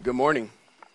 Good morning.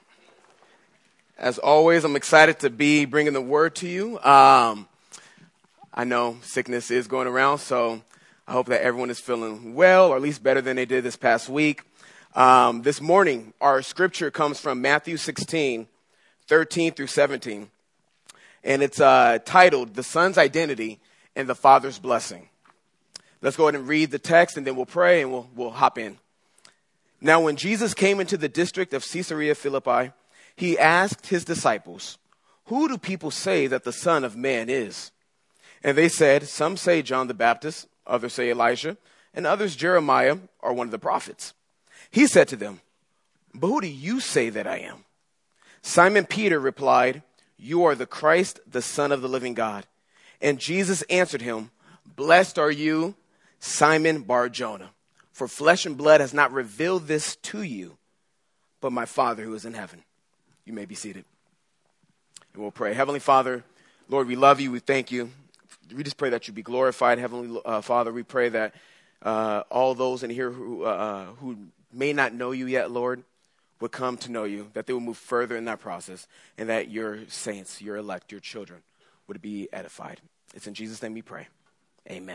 As always, I'm excited to be bringing the word to you. I know sickness is going around, so I hope that everyone is feeling well, or at least better than they did this past week. This morning, our scripture comes from Matthew 16, 13 through 17, and it's titled, The Son's Identity and the Father's Blessing. Let's go ahead and read the text, and then we'll pray, and we'll hop in. Now, when Jesus came into the district of Caesarea Philippi, he asked his disciples, "Who do people say that the Son of Man is?" And they said, "Some say John the Baptist, others say Elijah, and others Jeremiah or one of the prophets." He said to them, "But who do you say that I am?" Simon Peter replied, "You are the Christ, the Son of the living God." And Jesus answered him, "Blessed are you, Simon Bar-Jonah, for flesh and blood has not revealed this to you, but my Father who is in heaven." You may be seated. And we'll pray. Heavenly Father, Lord, we love you. We thank you. We just pray that you be glorified. Heavenly Father, we pray that all those in here who may not know you yet, Lord, would come to know you, that they will move further in that process, and that your saints, your elect, your children would be edified. It's in Jesus' name we pray. Amen.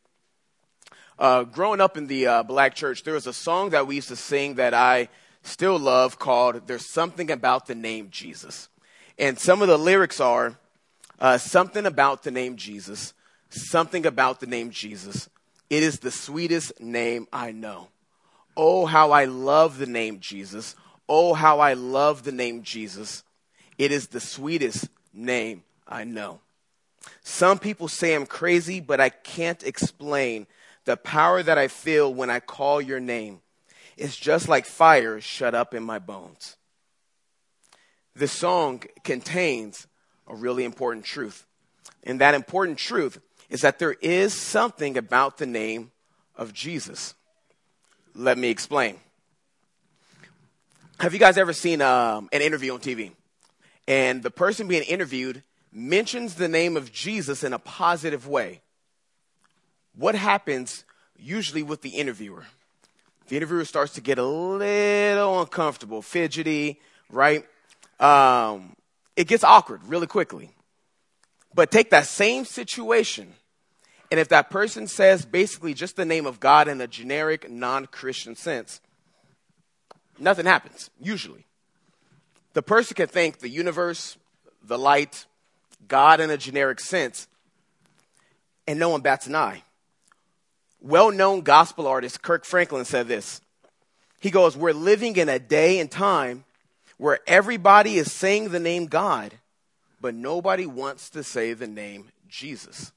Growing up in the black church, there was a song that we used to sing that I still love called "There's Something About the Name Jesus." And some of the lyrics are, something about the name Jesus, something about the name Jesus. It is the sweetest name I know. Oh, how I love the name Jesus. Oh, how I love the name Jesus. It is the sweetest name I know. Some people say I'm crazy, but I can't explain the power that I feel when I call your name. It's just like fire shut up in my bones. This song contains a really important truth. And that important truth is that there is something about the name of Jesus. Let me explain. Have you guys ever seen an interview on TV? And the person being interviewed mentions the name of Jesus in a positive way. What happens usually with the interviewer? The interviewer starts to get a little uncomfortable, fidgety, right? It gets awkward really quickly. But take that same situation, and if that person says basically just the name of God in a generic, non-Christian sense, nothing happens, usually. The person can thank the universe, the light, God in a generic sense, and no one bats an eye. Well-known gospel artist Kirk Franklin said this. He goes, "We're living in a day and time where everybody is saying the name God, but nobody wants to say the name Jesus."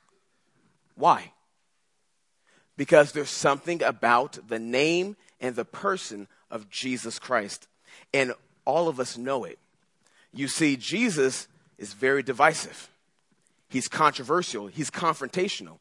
Why? Because there's something about the name and the person of Jesus Christ, and all of us know it. You see, Jesus is very divisive. He's controversial. He's confrontational.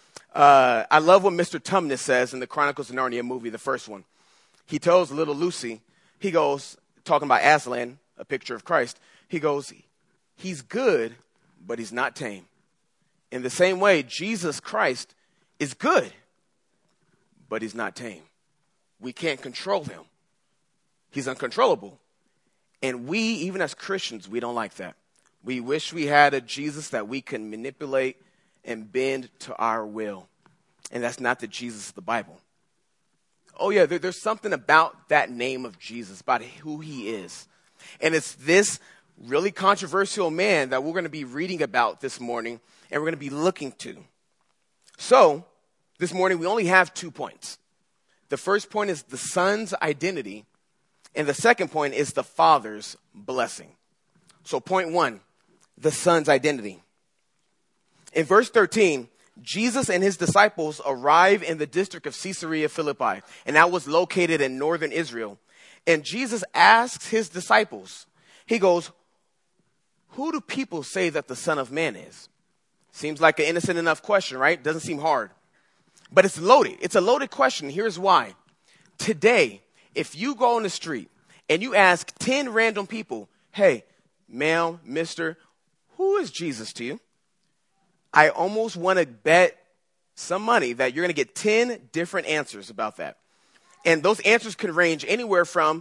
I love what Mr. Tumnus says in the Chronicles of Narnia movie, the first one. He tells little Lucy, he goes, talking about Aslan, a picture of Christ, he goes, "He's good, but he's not tame." In the same way, Jesus Christ is good, but he's not tame. We can't control him. He's uncontrollable. And we, even as Christians, we don't like that. We wish we had a Jesus that we can manipulate and bend to our will. And that's not the Jesus of the Bible. Oh yeah, there's something about that name of Jesus, about who he is. And it's this really controversial man that we're going to be reading about this morning, and we're going to be looking to. So, this morning we only have 2 points. The first point is the Son's identity, and the second point is the Father's blessing. So point 1, the Son's identity. In verse 13, Jesus and his disciples arrive in the district of Caesarea Philippi, and that was located in northern Israel. And Jesus asks his disciples, he goes, "Who do people say that the Son of Man is?" Seems like an innocent enough question, right? Doesn't seem hard. But it's loaded. It's a loaded question. Here's why. Today, if you go on the street and you ask 10 random people, "Hey, ma'am, mister, who is Jesus to you?" I almost want to bet some money that you're going to get 10 different answers about that. And those answers could range anywhere from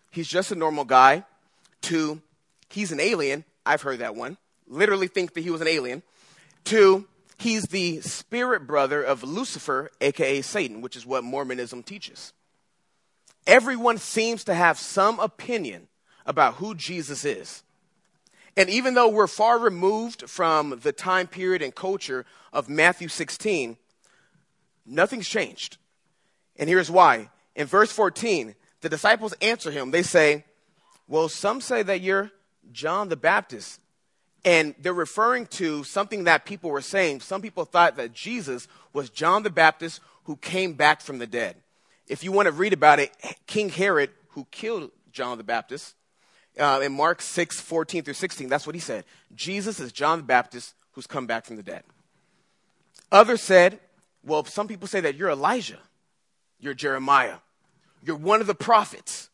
he's just a normal guy, to he's an alien. I've heard that one. Literally think that he was an alien. To he's the spirit brother of Lucifer, a.k.a. Satan, which is what Mormonism teaches. Everyone seems to have some opinion about who Jesus is. And even though we're far removed from the time period and culture of Matthew 16, nothing's changed. And here's why. In verse 14, the disciples answer him. They say, well, some say that you're John the Baptist. And they're referring to something that people were saying. Some people thought that Jesus was John the Baptist who came back from the dead. If you want to read about it, King Herod, who killed John the Baptist, in Mark 6:14 through 16, that's what he said. Jesus is John the Baptist who's come back from the dead. Others said, well, some people say that you're Elijah, you're Jeremiah, you're one of the prophets.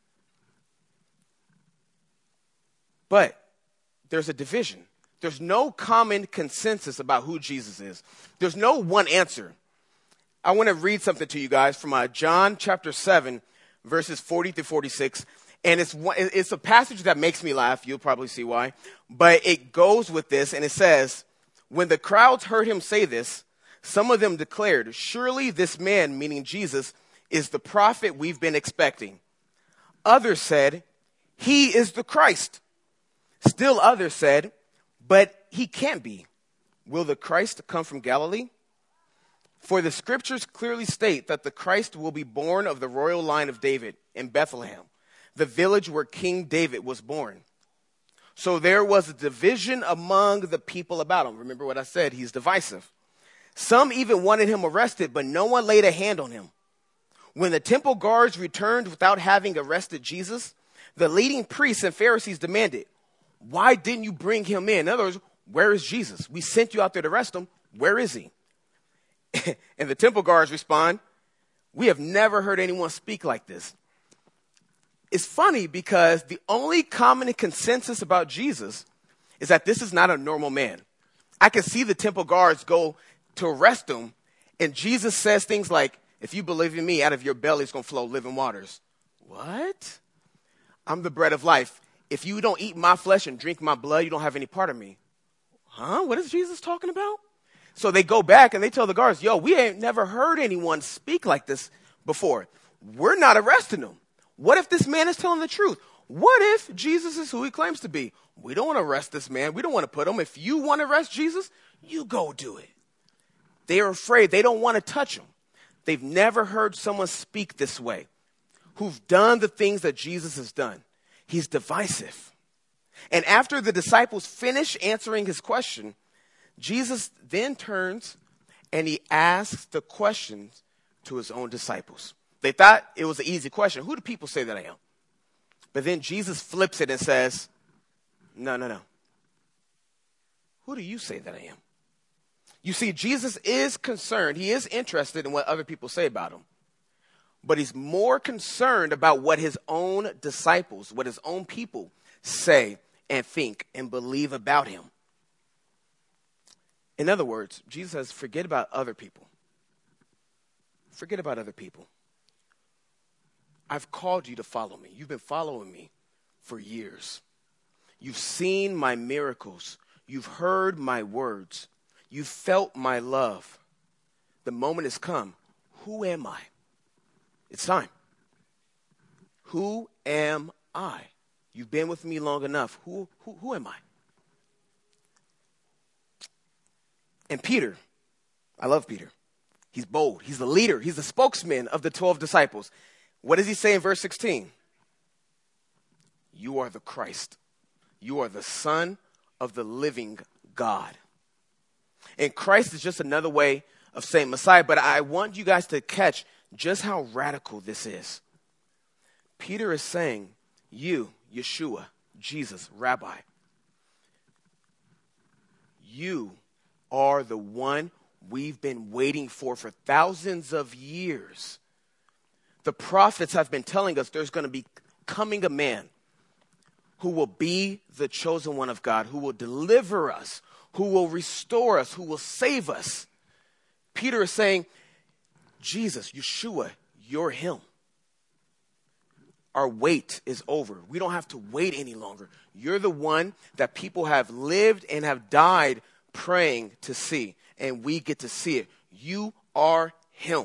But there's a division. There's no common consensus about who Jesus is. There's no one answer. I want to read something to you guys from John chapter 7, verses 40 through 46. And it's a passage that makes me laugh. You'll probably see why. But it goes with this, and it says, when the crowds heard him say this, some of them declared, surely this man, meaning Jesus, is the prophet we've been expecting. Others said, he is the Christ. Still others said, but he can't be. Will the Christ come from Galilee? For the scriptures clearly state that the Christ will be born of the royal line of David in Bethlehem, the village where King David was born. So there was a division among the people about him. Remember what I said, he's divisive. Some even wanted him arrested, but no one laid a hand on him. When the temple guards returned without having arrested Jesus, the leading priests and Pharisees demanded, why didn't you bring him in? In other words, where is Jesus? We sent you out there to arrest him. Where is he? And the temple guards respond, we have never heard anyone speak like this. It's funny because the only common consensus about Jesus is that this is not a normal man. I can see the temple guards go to arrest him, and Jesus says things like, if you believe in me, out of your belly is going to flow living waters. What? I'm the bread of life. If you don't eat my flesh and drink my blood, you don't have any part of me. Huh? What is Jesus talking about? So they go back and they tell the guards, yo, we ain't never heard anyone speak like this before. We're not arresting him. What if this man is telling the truth? What if Jesus is who he claims to be? We don't want to arrest this man. We don't want to put him. If you want to arrest Jesus, you go do it. They are afraid. They don't want to touch him. They've never heard someone speak this way, who've done the things that Jesus has done. He's divisive. And after the disciples finish answering his question, Jesus then turns and he asks the questions to his own disciples. They thought it was an easy question. Who do people say that I am? But then Jesus flips it and says, no. Who do you say that I am? You see, Jesus is concerned. He is interested in what other people say about him. But he's more concerned about what his own disciples, what his own people say and think and believe about him. In other words, Jesus says, forget about other people. Forget about other people. I've called you to follow me. You've been following me for years. You've seen my miracles. You've heard my words. You've felt my love. The moment has come. Who am I? It's time. Who am I? You've been with me long enough. Who am I? And Peter, I love Peter. He's bold. He's the leader. He's the spokesman of the 12 disciples. What does he say in verse 16? You are the Christ. You are the Son of the living God. And Christ is just another way of saying Messiah, but I want you guys to catch just how radical this is. Peter is saying, you, Yeshua, Jesus, Rabbi, you are the one we've been waiting for thousands of years. The prophets have been telling us there's going to be coming a man who will be the chosen one of God, who will deliver us, who will restore us, who will save us. Peter is saying, Jesus, Yeshua, you're him. our wait is over. We don't have to wait any longer. You're the one that people have lived and have died praying to see, and we get to see it. You are him.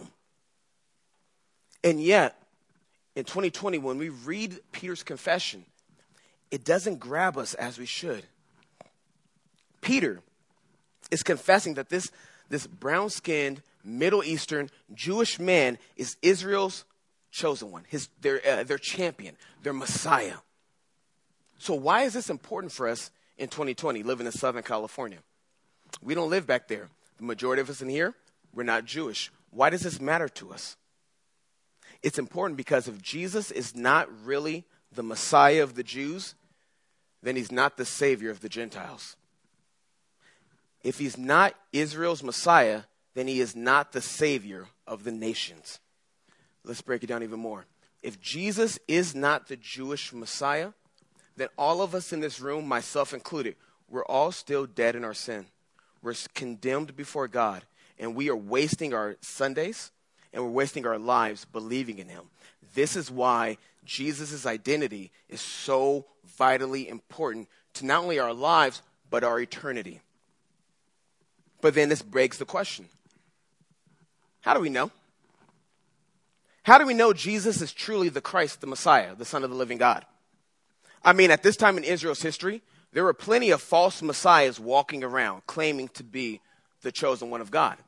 And yet, in 2020, when we read Peter's confession, it doesn't grab us as we should. Peter is confessing that this brown-skinned, Middle Eastern, Jewish man is Israel's chosen one, their champion, their Messiah. So why is this important for us in 2020, living in Southern California? We don't live back there. The majority of us in here, we're not Jewish. Why does this matter to us? It's important because if Jesus is not really the Messiah of the Jews, then he's not the Savior of the Gentiles. If he's not Israel's Messiah, then he is not the Savior of the nations. Let's break it down even more. If Jesus is not the Jewish Messiah, then all of us in this room, myself included, we're all still dead in our sin. We're condemned before God, and we are wasting our Sundays, and we're wasting our lives believing in him. This is why Jesus' identity is so vitally important to not only our lives, but our eternity. But then this begs the question. How do we know? How do we know Jesus is truly the Christ, the Messiah, the Son of the living God? I mean, at this time in Israel's history, there were plenty of false messiahs walking around claiming to be the chosen one of God.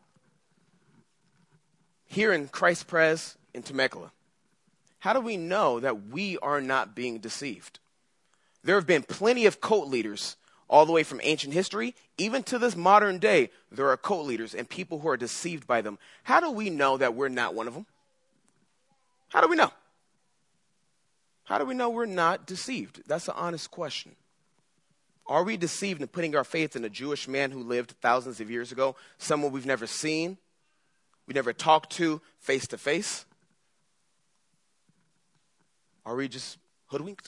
Here in Christ Pres in Temecula, how do we know that we are not being deceived? There have been plenty of cult leaders all the way from ancient history, even to this modern day. There are cult leaders and people who are deceived by them. How do we know that we're not one of them? How do we know? How do we know we're not deceived? That's an honest question. Are we deceived in putting our faith in a Jewish man who lived thousands of years ago, someone we've never seen, we never talked to face to face? Are we just hoodwinked?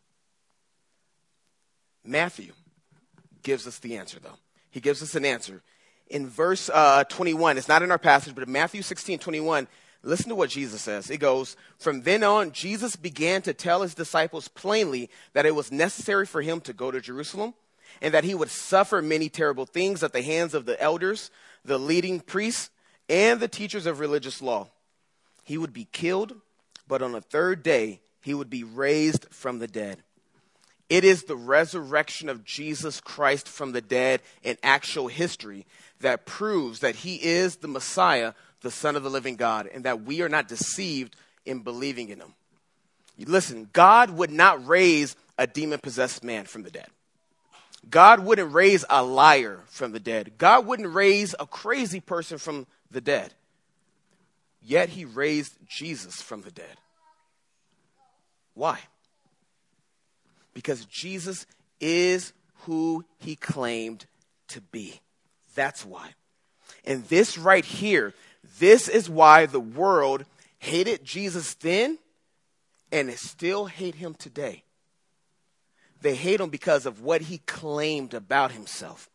Matthew gives us the answer, though. He gives us an answer. In verse 21, it's not in our passage, but in Matthew 16:21, listen to what Jesus says. It goes, "From then on, Jesus began to tell his disciples plainly that it was necessary for him to go to Jerusalem and that he would suffer many terrible things at the hands of the elders, the leading priests, and the teachers of religious law. He would be killed, but on the third day, he would be raised from the dead." It is the resurrection of Jesus Christ from the dead in actual history that proves that he is the Messiah, the Son of the living God, and that we are not deceived in believing in him. Listen, God would not raise a demon-possessed man from the dead. God wouldn't raise a liar from the dead. God wouldn't raise a crazy person from the dead. Yet he raised Jesus from the dead. Why? Because Jesus is who he claimed to be. That's why. And this right here, this is why the world hated Jesus then and still hate him today. They hate him because of what he claimed about himself.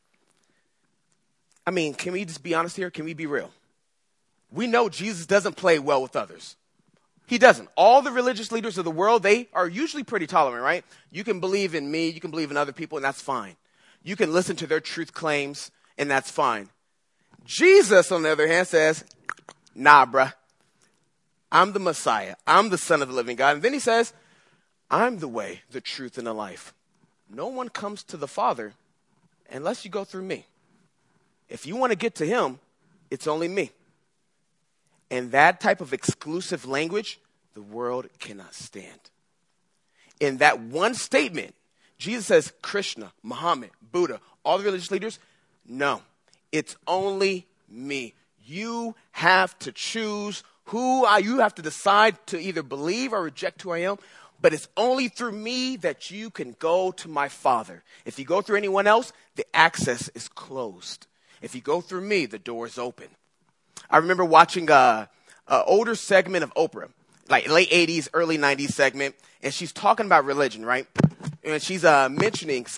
I mean, can we just be honest here? Can we be real? We know Jesus doesn't play well with others. He doesn't. All the religious leaders of the world, they are usually pretty tolerant, right? You can believe in me, you can believe in other people, and that's fine. You can listen to their truth claims, and that's fine. Jesus, on the other hand, says, nah, bruh. I'm the Messiah. I'm the Son of the living God. And then he says, I'm the way, the truth, and the life. No one comes to the Father unless you go through me. If you want to get to him, it's only me. And that type of exclusive language, the world cannot stand. In that one statement, Jesus says, Krishna, Muhammad, Buddha, all the religious leaders, no, it's only me. You have to choose you have to decide to either believe or reject who I am, but it's only through me that you can go to my Father. If you go through anyone else, the access is closed. If you go through me, the door is open. I remember watching an older segment of Oprah, like late 80s, early 90s segment, and she's talking about religion, right? And she's mentioning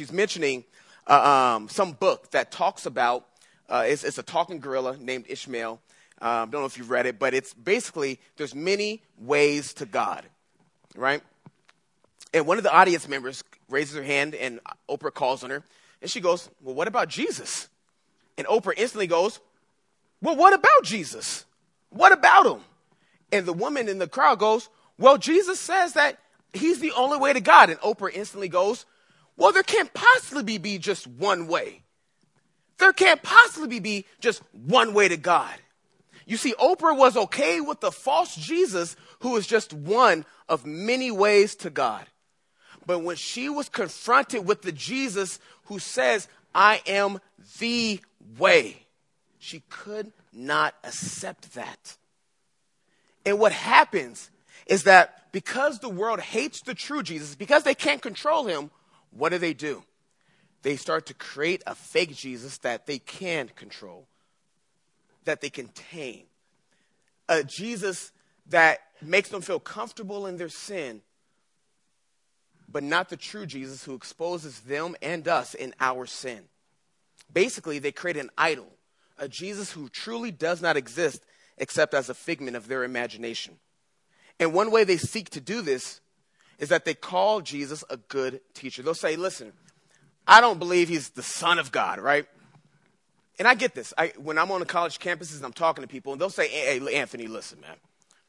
some book that talks about, it's a talking gorilla named Ishmael. Don't know if you've read it, but it's basically, there's many ways to God. right? And one of the audience members raises her hand, and Oprah calls on her. And she goes, well, what about Jesus? And Oprah instantly goes, well, what about Jesus? What about him? And the woman in the crowd goes, well, Jesus says that he's the only way to God. And Oprah instantly goes, well, there can't possibly be just one way. There can't possibly be just one way to God. You see, Oprah was okay with the false Jesus who is just one of many ways to God. But when she was confronted with the Jesus who says, I am the way, she could not accept that. And what happens is that because the world hates the true Jesus, because they can't control him, what do? They start to create a fake Jesus that they can control, that they can tame. A Jesus that makes them feel comfortable in their sin, but not the true Jesus who exposes them and us in our sin. Basically, they create an idol, a Jesus who truly does not exist except as a figment of their imagination. And one way they seek to do this is that they call Jesus a good teacher. They'll say, listen, I don't believe he's the Son of God, right? And I get this. When I'm on the college campuses and I'm talking to people, and they'll say, hey, Anthony, listen, man.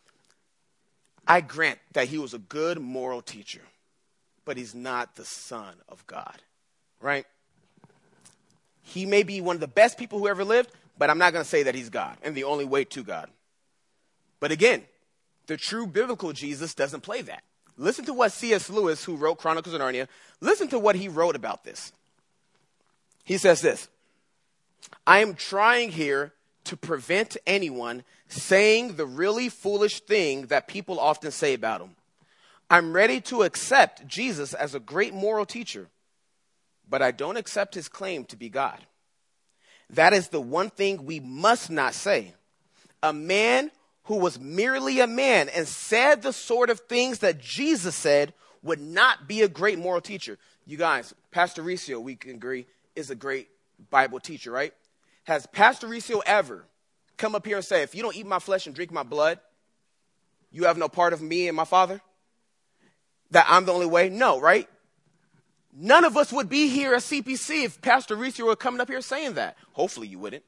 I grant that he was a good moral teacher, but he's not the Son of God, right? He may be one of the best people who ever lived, but I'm not going to say that he's God and the only way to God. But again, the true biblical Jesus doesn't play that. Listen to what C.S. Lewis, who wrote Chronicles of Narnia, listen to what he wrote about this. He says this, I am trying here to prevent anyone saying the really foolish thing that people often say about him. I'm ready to accept Jesus as a great moral teacher, but I don't accept his claim to be God. That is the one thing we must not say. A man who was merely a man and said the sort of things that Jesus said would not be a great moral teacher. You guys, Pastor Riccio, we can agree, is a great Bible teacher, right? Has Pastor Riccio ever come up here and say, if you don't eat my flesh and drink my blood, you have no part of me and my Father? That I'm the only way? No, right? None of us would be here at CPC if Pastor Riccio were coming up here saying that. Hopefully you wouldn't.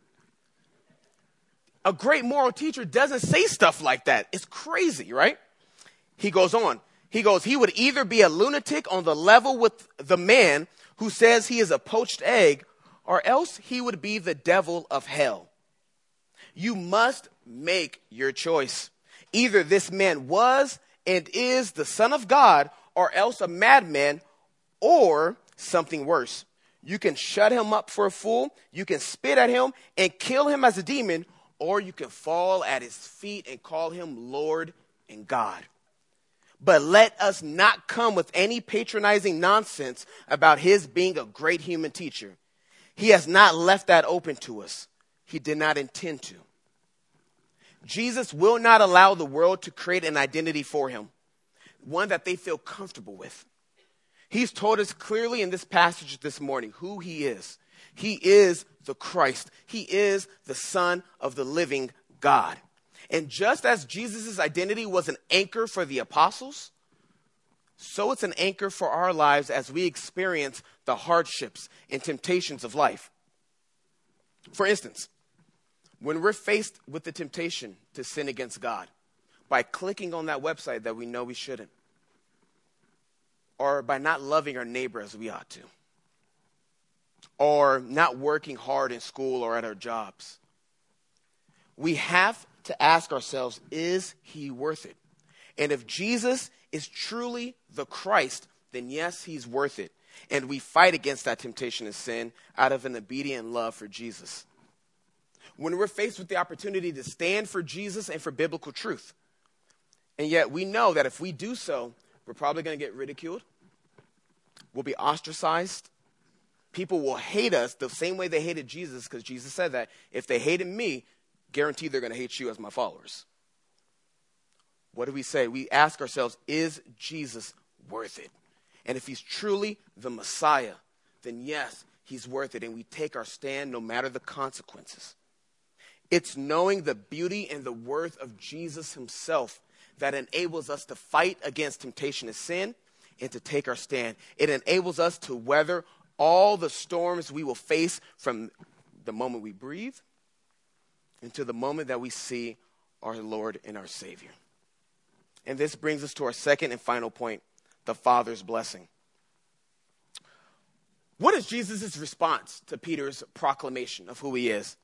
A great moral teacher doesn't say stuff like that. It's crazy, right? He goes on. He goes, he would either be a lunatic on the level with the man who says he is a poached egg, or else he would be the devil of hell. You must make your choice. Either this man was and is the Son of God, or else a madman, or something worse. You can shut him up for a fool, you can spit at him and kill him as a demon, or you can fall at his feet and call him Lord and God. But let us not come with any patronizing nonsense about his being a great human teacher. He has not left that open to us. He did not intend to. Jesus will not allow the world to create an identity for him, one that they feel comfortable with. He's told us clearly in this passage this morning who he is. He is the Christ. He is the Son of the living God. And just as Jesus' identity was an anchor for the apostles, so it's an anchor for our lives as we experience the hardships and temptations of life. For instance, when we're faced with the temptation to sin against God by clicking on that website that we know we shouldn't, or by not loving our neighbor as we ought to, or not working hard in school or at our jobs, we have to ask ourselves, is he worth it? And if Jesus is truly the Christ, then yes, he's worth it. And we fight against that temptation of sin out of an obedient love for Jesus. When we're faced with the opportunity to stand for Jesus and for biblical truth, and yet we know that if we do so, we're probably going to get ridiculed. We'll be ostracized. People will hate us the same way they hated Jesus, because Jesus said that if they hated me, guaranteed they're going to hate you as my followers. What do we say? We ask ourselves, is Jesus worth it? And if he's truly the Messiah, then yes, he's worth it. And we take our stand no matter the consequences. It's knowing the beauty and the worth of Jesus himself that enables us to fight against temptation and sin and to take our stand. It enables us to weather all the storms we will face from the moment we breathe until the moment that we see our Lord and our Savior. And this brings us to our second and final point, the Father's blessing. What is Jesus' response to Peter's proclamation of who he is?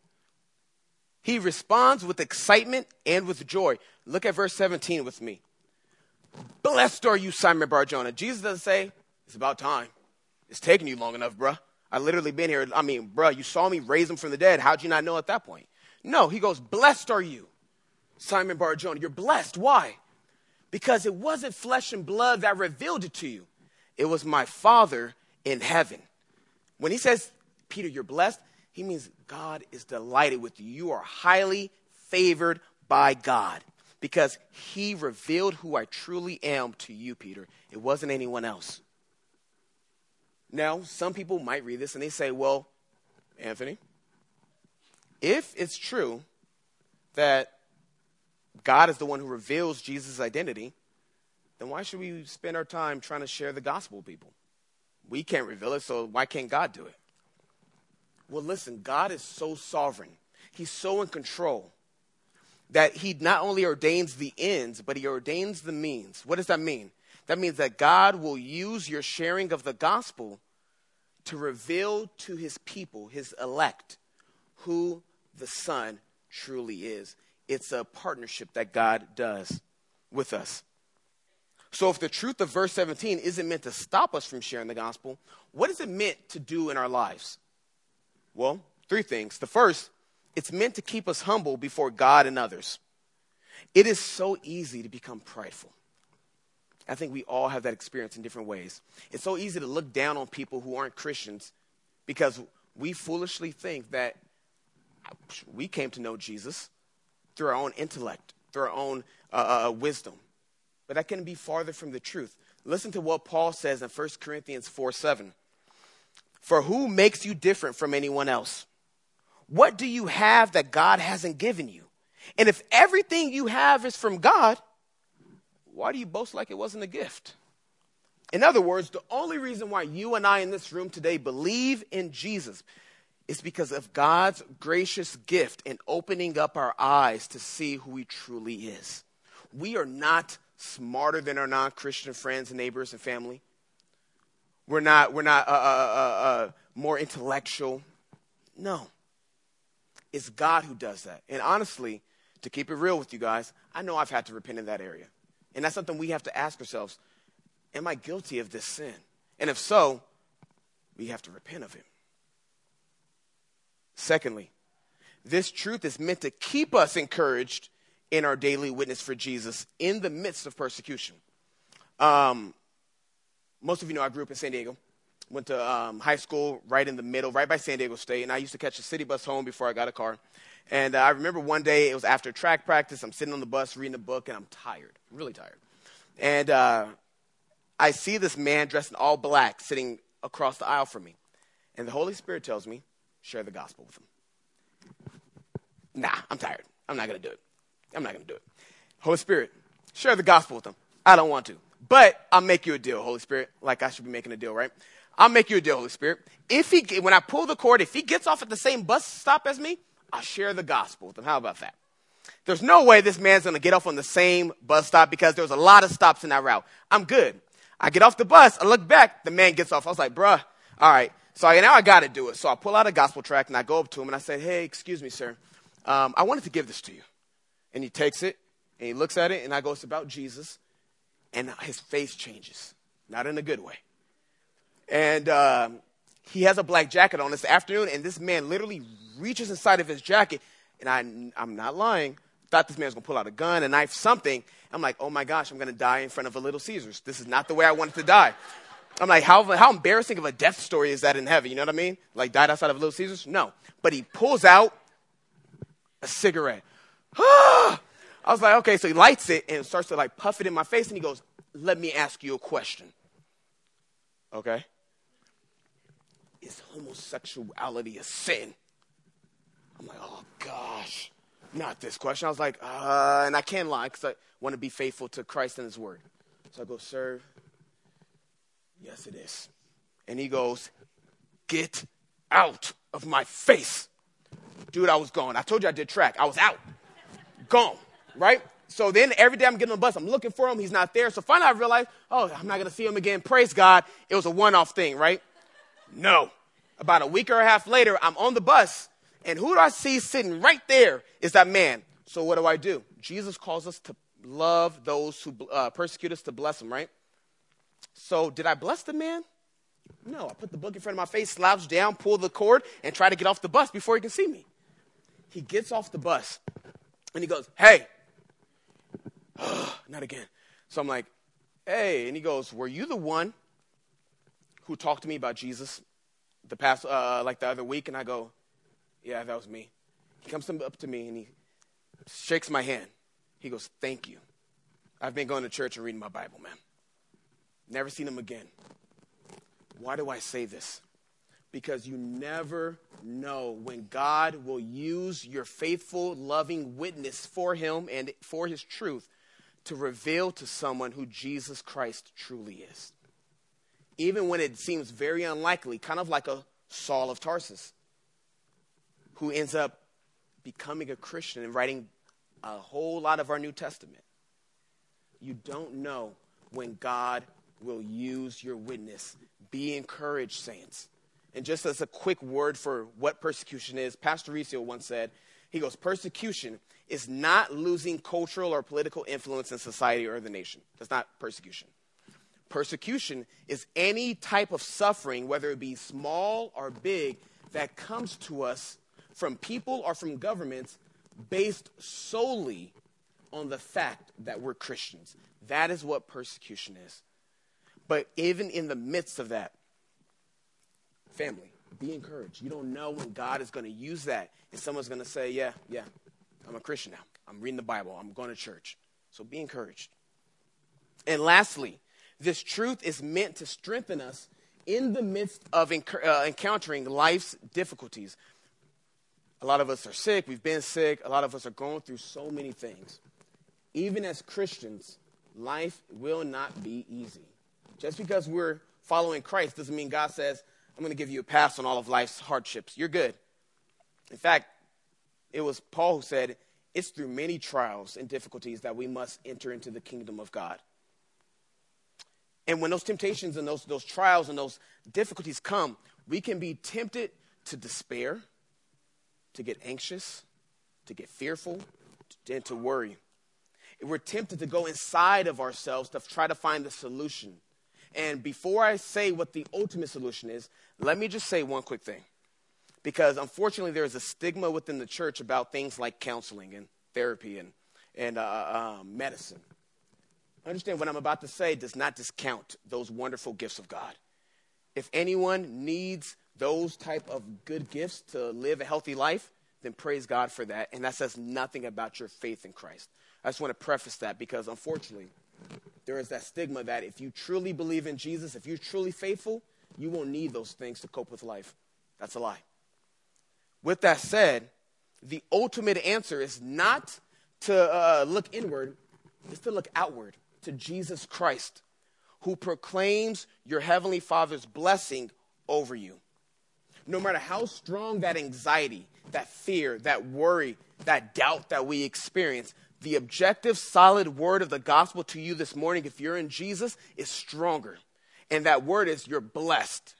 He responds with excitement and with joy. Look at verse 17 with me. Blessed are you, Simon Bar-Jonah. Jesus doesn't say, it's about time. It's taking you long enough, bruh. I literally been here. I mean, bruh, you saw me raise him from the dead. How'd you not know at that point? No, he goes, blessed are you, Simon Bar-Jonah. You're blessed. Why? Because it wasn't flesh and blood that revealed it to you. It was my Father in heaven. When he says, Peter, you're blessed, he means God is delighted with you. You are highly favored by God because he revealed who I truly am to you, Peter. It wasn't anyone else. Now, some people might read this and they say, well, Anthony, if it's true that God is the one who reveals Jesus' identity, then why should we spend our time trying to share the gospel with people? We can't reveal it, so why can't God do it? Well, listen, God is so sovereign. He's so in control that he not only ordains the ends, but he ordains the means. What does that mean? That means that God will use your sharing of the gospel to reveal to his people, his elect, who the Son truly is. It's a partnership that God does with us. So if the truth of verse 17 isn't meant to stop us from sharing the gospel, what is it meant to do in our lives? Well, three things. The first, it's meant to keep us humble before God and others. It is so easy to become prideful. I think we all have that experience in different ways. It's so easy to look down on people who aren't Christians because we foolishly think that we came to know Jesus through our own intellect, through our own wisdom. But that couldn't be farther from the truth. Listen to what Paul says in 1 Corinthians 4:7. For who makes you different from anyone else? What do you have that God hasn't given you? And if everything you have is from God, why do you boast like it wasn't a gift? In other words, the only reason why you and I in this room today believe in Jesus is because of God's gracious gift in opening up our eyes to see who he truly is. We are not smarter than our non-Christian friends and neighbors and family. We're not more intellectual. No. It's God who does that. And honestly, to keep it real with you guys, I know I've had to repent in that area. And that's something we have to ask ourselves. Am I guilty of this sin? And if so, we have to repent of it. Secondly, this truth is meant to keep us encouraged in our daily witness for Jesus in the midst of persecution. Most of you know I grew up in San Diego. Went to high school right in the middle, right by San Diego State. And I used to catch a city bus home before I got a car. And I remember one day, it was after track practice. I'm sitting on the bus reading a book, and I'm tired, really tired. And I see this man dressed in all black sitting across the aisle from me. And the Holy Spirit tells me, share the gospel with him. Nah, I'm tired. I'm not going to do it. I'm not going to do it. Holy Spirit, share the gospel with him. I don't want to. But I'll make you a deal, Holy Spirit. Like I should be making a deal, right? I'll make you a deal, Holy Spirit. When I pull the cord, if he gets off at the same bus stop as me, I'll share the gospel with him. How about that? There's no way this man's going to get off on the same bus stop because there's a lot of stops in that route. I'm good. I get off the bus. I look back. The man gets off. I was like, bruh, all right. So now I got to do it. So I pull out a gospel tract and I go up to him and I say, hey, excuse me, sir. I wanted to give this to you. And he takes it and he looks at it and I go, it's about Jesus. And his face changes, not in a good way. And he has a black jacket on this afternoon, and this man literally reaches inside of his jacket, and I'm not lying, thought this man was going to pull out a gun, a knife, something. I'm like, oh, my gosh, I'm going to die in front of a Little Caesars. This is not the way I wanted to die. I'm like, how embarrassing of a death story is that in heaven? You know what I mean? Like, died outside of Little Caesars? No. But he pulls out a cigarette. I was like, okay, so he lights it and starts to like puff it in my face, and he goes, let me ask you a question. Okay? Is homosexuality a sin? I'm like, oh gosh, not this question. I was like, and I can't lie, because want to be faithful to Christ and his word. So I go, sir, yes, it is. And he goes, get out of my face. Dude, I was gone. I told you I did track. I was out. Gone, right? So then every day I'm getting on the bus, I'm looking for him. He's not there. So finally I realized, oh, I'm not going to see him again. Praise God. It was a one-off thing, right? No. About a week or a half later, I'm on the bus, and who do I see sitting right there is that man. So what do? Jesus calls us to love those who persecute us, to bless them, right? So did I bless the man? No. I put the book in front of my face, slouched down, pulled the cord, and tried to get off the bus before he can see me. He gets off the bus, and he goes, hey. Not again. So I'm like, hey. And he goes, were you the one who talked to me about Jesus the other week? And I go, yeah, that was me. He comes up to me and he shakes my hand. He goes, thank you. I've been going to church and reading my Bible, man. Never seen him again. Why do I say this? Because you never know when God will use your faithful, loving witness for him and for his truth to reveal to someone who Jesus Christ truly is. Even when it seems very unlikely, kind of like a Saul of Tarsus, who ends up becoming a Christian and writing a whole lot of our New Testament. You don't know when God will use your witness. Be encouraged, saints. And just as a quick word for what persecution is, Pastor Ricio once said, he goes, persecution is not losing cultural or political influence in society or the nation. That's not persecution. Persecution is any type of suffering, whether it be small or big, that comes to us from people or from governments based solely on the fact that we're Christians. That is what persecution is. But even in the midst of that, family, be encouraged. You don't know when God is going to use that. And someone's going to say, yeah, I'm a Christian now. I'm reading the Bible. I'm going to church. So be encouraged. And lastly, this truth is meant to strengthen us in the midst of encountering life's difficulties. A lot of us are sick. We've been sick. A lot of us are going through so many things. Even as Christians, life will not be easy. Just because we're following Christ doesn't mean God says, I'm going to give you a pass on all of life's hardships. You're good. In fact, it was Paul who said, it's through many trials and difficulties that we must enter into the kingdom of God. And when those temptations and those trials and those difficulties come, we can be tempted to despair, to get anxious, to get fearful, and to worry. We're tempted to go inside of ourselves to try to find the solution. And before I say what the ultimate solution is, let me just say one quick thing. Because unfortunately, there is a stigma within the church about things like counseling and therapy and medicine. Understand what I'm about to say does not discount those wonderful gifts of God. If anyone needs those type of good gifts to live a healthy life, then praise God for that. And that says nothing about your faith in Christ. I just want to preface that because unfortunately, there is that stigma that if you truly believe in Jesus, if you're truly faithful, you won't need those things to cope with life. That's a lie. With that said, the ultimate answer is not to look inward, it's to look outward to Jesus Christ, who proclaims your heavenly Father's blessing over you. No matter how strong that anxiety, that fear, that worry, that doubt that we experience, the objective, solid word of the gospel to you this morning, if you're in Jesus, is stronger. And that word is you're blessed.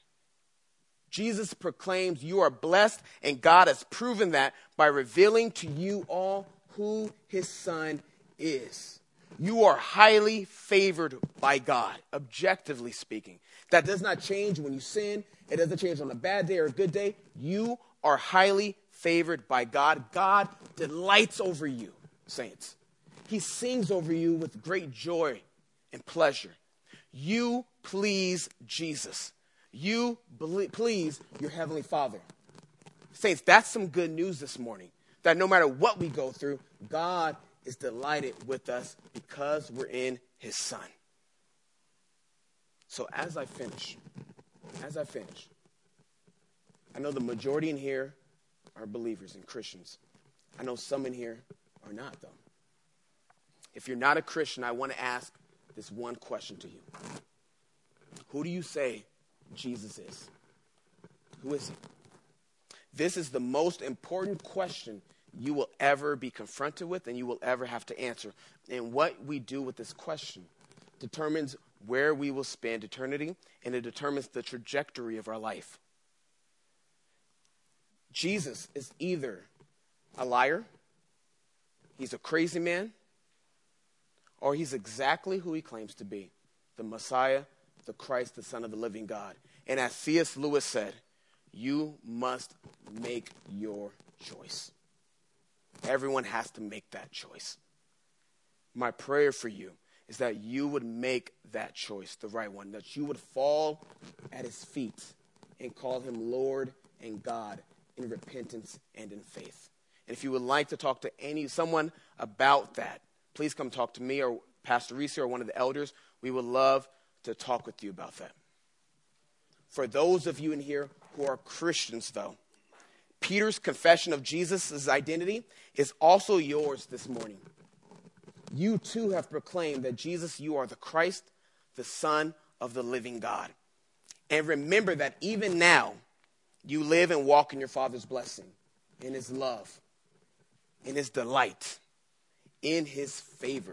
Jesus proclaims you are blessed, and God has proven that by revealing to you all who his son is. You are highly favored by God, objectively speaking. That does not change when you sin. It doesn't change on a bad day or a good day. You are highly favored by God. God delights over you, saints. He sings over you with great joy and pleasure. You please Jesus. You please your heavenly Father. Saints, that's some good news this morning. That no matter what we go through, God is delighted with us because we're in his son. So as I finish, I know the majority in here are believers and Christians. I know some in here are not, though. if you're not a Christian, I want to ask this one question to you. Who do you say Jesus is? Who is he? This is the most important question you will ever be confronted with and you will ever have to answer. And what we do with this question determines where we will spend eternity, and it determines the trajectory of our life. Jesus is either a liar, he's a crazy man, or he's exactly who he claims to be, the Messiah, the Christ, the Son of the living God. And as C.S. Lewis said, you must make your choice. Everyone has to make that choice. My prayer for you is that you would make that choice, the right one, that you would fall at his feet and call him Lord and God in repentance and in faith. And if you would like to talk to someone about that, please come talk to me or Pastor Reese or one of the elders. We would love to talk with you about that. For those of you in here who are Christians, though, Peter's confession of Jesus' identity is also yours this morning. You too have proclaimed that Jesus, you are the Christ, the Son of the living God. And remember that even now, you live and walk in your Father's blessing, in his love, in his delight, in his favor.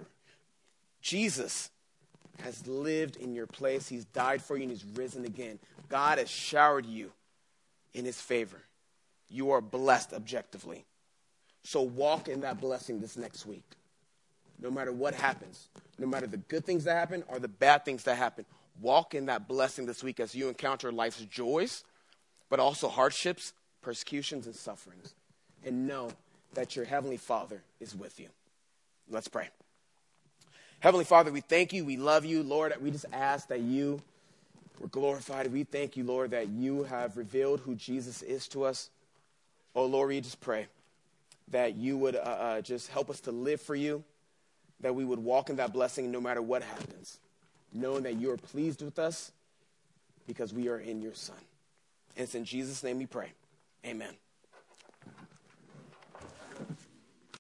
Jesus has lived in your place. He's died for you and he's risen again. God has showered you in his favor. You are blessed objectively. So walk in that blessing this next week. No matter what happens, no matter the good things that happen or the bad things that happen, walk in that blessing this week as you encounter life's joys, but also hardships, persecutions, and sufferings. And know that your Heavenly Father is with you. Let's pray. Heavenly Father, we thank you. We love you. Lord, we just ask that you were glorified. We thank you, Lord, that you have revealed who Jesus is to us. Oh, Lord, we just pray that you would just help us to live for you, that we would walk in that blessing no matter what happens, knowing that you are pleased with us because we are in your Son. And it's in Jesus' name we pray. Amen.